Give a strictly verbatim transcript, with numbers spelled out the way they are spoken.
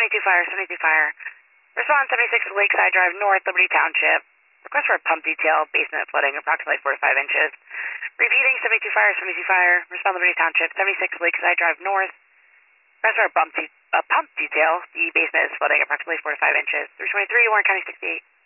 seventy-two Fire, seventy-two Fire. Respond seventy-six Lakeside Drive North, Liberty Township. Request for a pump detail, basement flooding, approximately four to five inches. Repeating seventy-two Fire, seventy-two Fire. Respond Liberty Township, seventy-six Lakeside Drive North. Request for a pump, de- a pump detail, the basement is flooding, approximately four to five inches. three twenty-three, Warren County sixty-eight.